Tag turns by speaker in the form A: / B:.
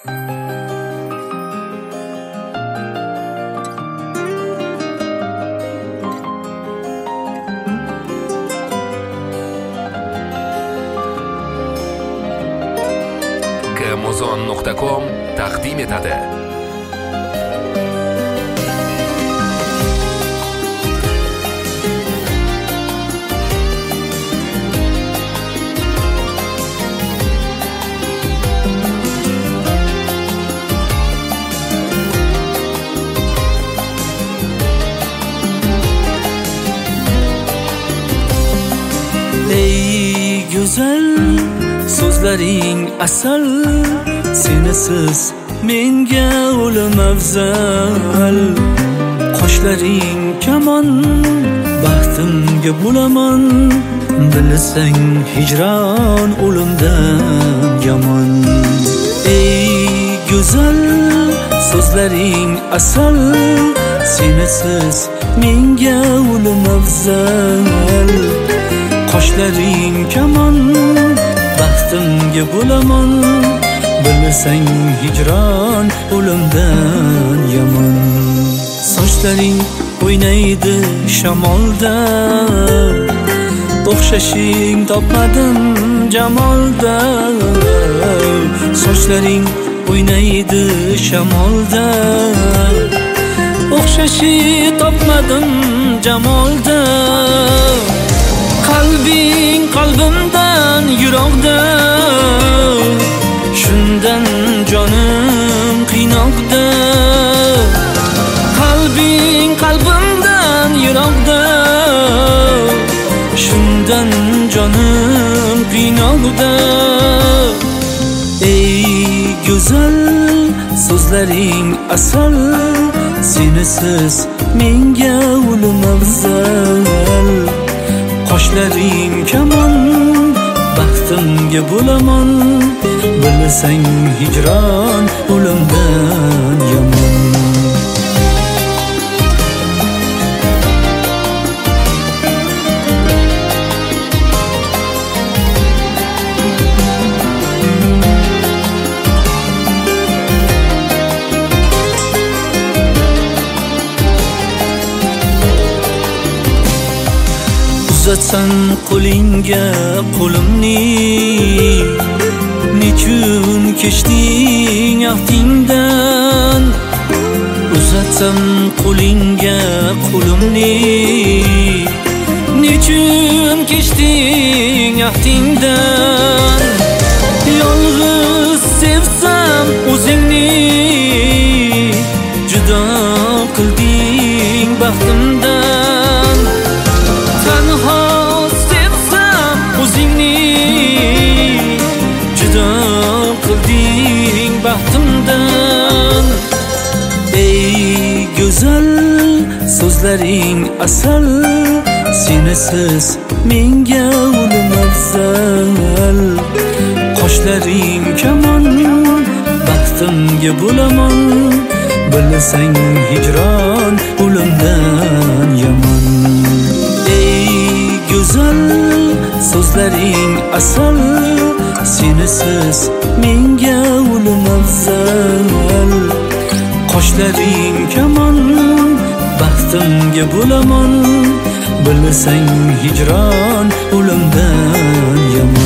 A: Gmozon.com taqdim etadi.
B: Ey güzel so'zlaring asal, senisiz menga o'lim afzal. Qoshlaring kaman, baxtimga bo'laman, bilsang hijron o'limdan yomon. Ey go'zal so'zlaring asal, senisiz menga o'lim afzal. Qoshlaring kaman, baxtimga bo'laman, bilsang hijron o'limdan yomon. Sochlaring o'ynaydi shamolda, o'xshashing topmadim jamolda. Sochlaring o'ynaydi shamolda, o'xshashing topmadim jamolda. Qalbing qalbimdan yiroqda, shundan jonim qiynoqda. Qalbing qalbimdan yiroqda, shundan jonim qiynoqda. Ey go'zal so'zlaring asal, senisiz menga o'lim afzal. Qoshlaring kaman, baxtimga bo'laman, bilsang hijron o'limdan yomon. Uzatsam qo'lingga qo'limni, nechun kechding ahdingdan. Uzatsam qo'lingga qo'limni, nechun kechding ahdingdan. Yolg'iz sevsam o'zingni, judo qilding baxtimdan. Tanho sevsam o'zingni, judo qilding baxtimdan. Ey go'zal so'zlaring asal, senisiz menga o'lim afzal. Qoshlaring kaman, baxtimga bo'laman, bilsang hijron o'limdan yomon. Go'zal so'zlaring asal, senisiz menga o'lim afzal. Qoshlaring kaman, baxtimga bo'laman, bilsang hijron o'limdan yomon.